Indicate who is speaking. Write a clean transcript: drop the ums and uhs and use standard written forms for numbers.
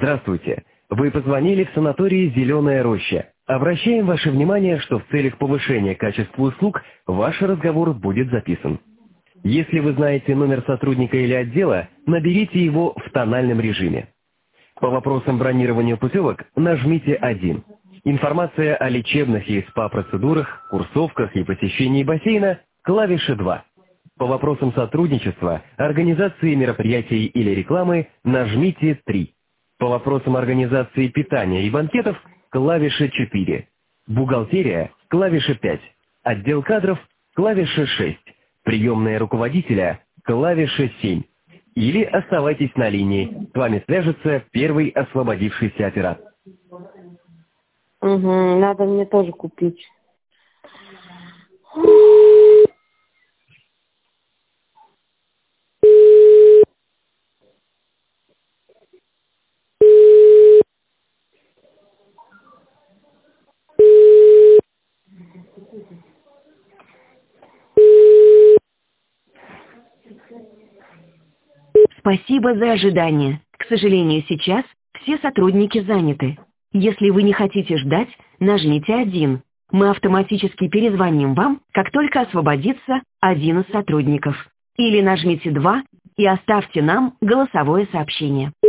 Speaker 1: Здравствуйте. Вы позвонили в санаторий «Зеленая роща». Обращаем ваше внимание, что в целях повышения качества услуг ваш разговор будет записан. Если вы знаете номер сотрудника или отдела, наберите его в тональном режиме. По вопросам бронирования путевок нажмите 1. Информация о лечебных и СПА-процедурах, курсовках и посещении бассейна – клавиша 2. По вопросам сотрудничества, организации мероприятий или рекламы нажмите 3. По вопросам организации питания и банкетов – клавиша 4. Бухгалтерия – клавиша 5. Отдел кадров – клавиша 6. Приемная руководителя – клавиша 7. Или оставайтесь на линии. С вами свяжется первый освободившийся оператор.
Speaker 2: Угу, надо мне тоже купить.
Speaker 3: Спасибо за ожидание. К сожалению, сейчас все сотрудники заняты. Если вы не хотите ждать, нажмите 1. Мы автоматически перезвоним вам, как только освободится один из сотрудников. Или нажмите 2 и оставьте нам голосовое сообщение.